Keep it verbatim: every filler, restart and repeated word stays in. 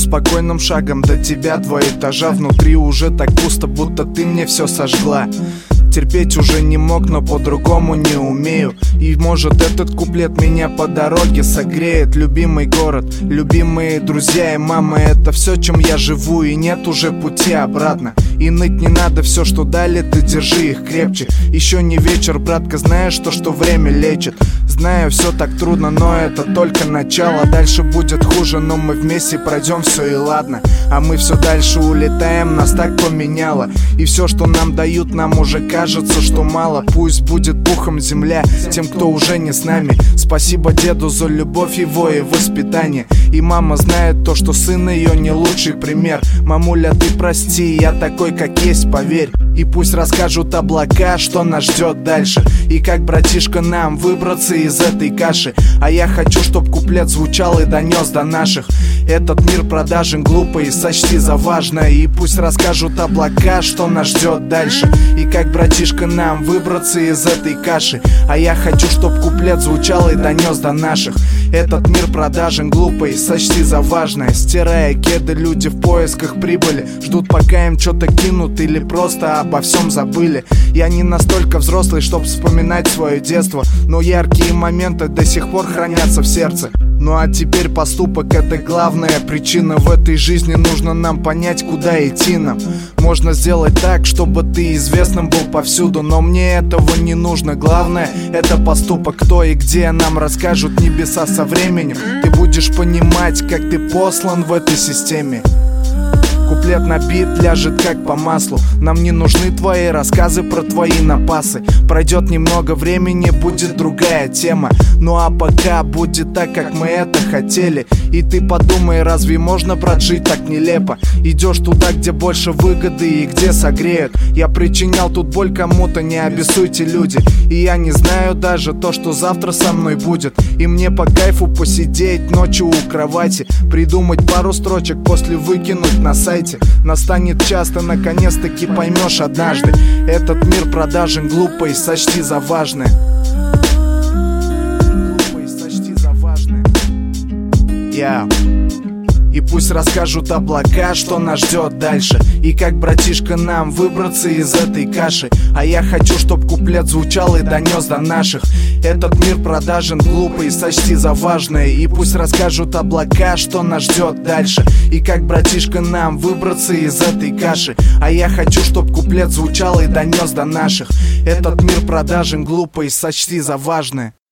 спокойным шагом до тебя. Два этажа, внутри уже так пусто, будто ты мне все сожгла. Терпеть уже не мог, но по-другому не умею. И может этот куплет меня по дороге согреет. Любимый город, любимые друзья и мама — это все, чем я живу, и нет уже пути обратно. И ныть не надо, все, что дали, ты держи их крепче. Еще не вечер, братка, знаешь то, что время лечит. Знаю, все так трудно, но это только начало. Дальше будет хуже, но мы вместе пройдем все, и ладно. А мы все дальше улетаем, нас так поменяло. И все, что нам дают, нам уже кажется, что мало. Пусть будет пухом земля тем, кто уже не с нами. Спасибо деду за любовь его и воспитание. И мама знает то, что сын ее не лучший пример. Мамуля, ты прости, я такой, как есть, поверь. И пусть расскажут облака, что нас ждет дальше, и как, братишка, нам выбраться из этой каши. А я хочу, чтоб куплет звучал и донес до наших. Этот мир продажен, глупый, сочти за важное. И пусть расскажут облака, что нас ждет дальше, и как, братишка, нам выбраться из этой каши. А я хочу, чтоб куплет звучал и донес до наших. Этот мир продажен, глупый, сочти за важное. Стирая кеды, люди в поисках прибыли, ждут, пока им что-то кинут или просто обо всем забыли. Я не настолько взрослый, чтоб вспоминать свое детство, но яркие моменты до сих пор хранятся в сердце. Ну а теперь поступок — это главная причина. В этой жизни нужно нам понять, куда идти нам. Можно сделать так, чтобы ты известным был повсюду, но мне этого не нужно. Главное — это поступок. Кто и где нам расскажут небеса со временем. Ты будешь понимать, как ты послан в этой системе. Куплет на бит ляжет как по маслу. Нам не нужны твои рассказы про твои напасы. Пройдет немного времени, будет другая тема. Ну а пока будет так, как мы это хотели. И ты подумай, разве можно прожить так нелепо? Идешь туда, где больше выгоды и где согреют. Я причинял тут боль кому-то, не обессуйте, люди. И я не знаю даже то, что завтра со мной будет. И мне по кайфу посидеть ночью у кровати, придумать пару строчек, после выкинуть на сайт. Настанет час, ты наконец-таки поймешь однажды. Этот мир продажен, глупый, сочти за важное. Глупый, сочти за важное. Yeah. И пусть расскажут облака, что нас ждет дальше, и как, братишка, нам выбраться из этой каши. А я хочу, чтоб куплет звучал и донес до наших. Этот мир продажен, глупый, сочти за важное. И пусть расскажут облака, что нас ждет дальше, и как, братишка, нам выбраться из этой каши. А я хочу, чтоб куплет звучал и донес до наших. Этот мир продажен, глупый, сочти за важное.